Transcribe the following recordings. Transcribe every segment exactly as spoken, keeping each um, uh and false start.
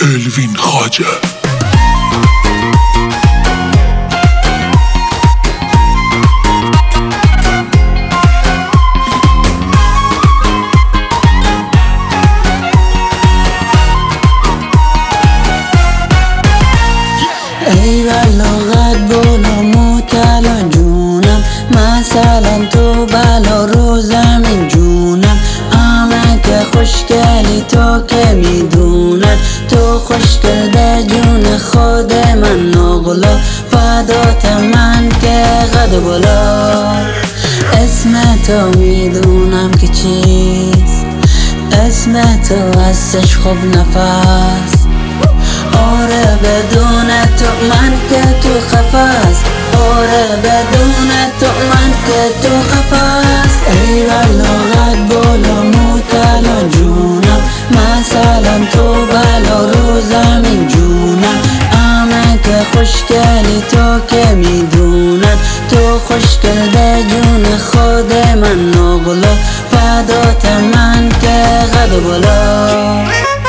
الوین خواجه. ای بلغت بالا مطلع جونم، مثلا تو بلا رو زمین جونم. همه که خوشگلی تو که میدونن، تو خوشگل به جون خود من نقلا. فدات من که قد بالا، اسم تو میدونم که چیست، اسم تو هستش خوب نفس. آره بدون تو من که تو خفاس، آره بدون تو من که تو خفاس. ای بلغت بالا مطلع جونم، مثلا تو بلا رو زمین جونم. همه که خوشگلی تو که میدونن، تو خوشگل به جون خود من نقلا. فدات من که قد بالا.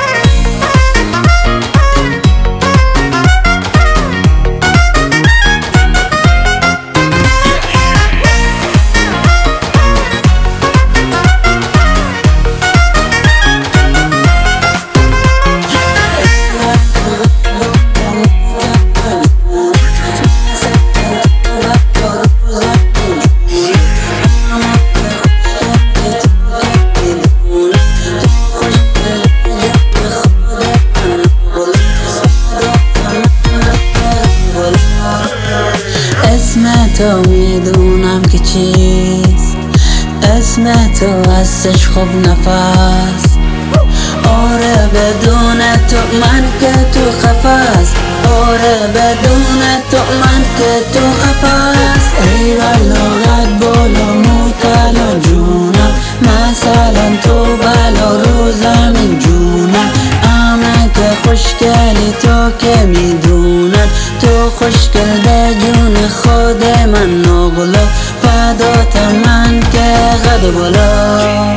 اسم تو میدونم که چیست، اسم تو هستش خوب نفس. آره بدون تو من که تو خفاس، آره بدون تو من که تو خفاس. ای بلغت بالا مطلع جونم، مثلا تو بلا رو زمین جونم. همه که خوشگلی تو که میدونن، تو خوشگل به جون خود من نقلا. فدات من که قد بالا.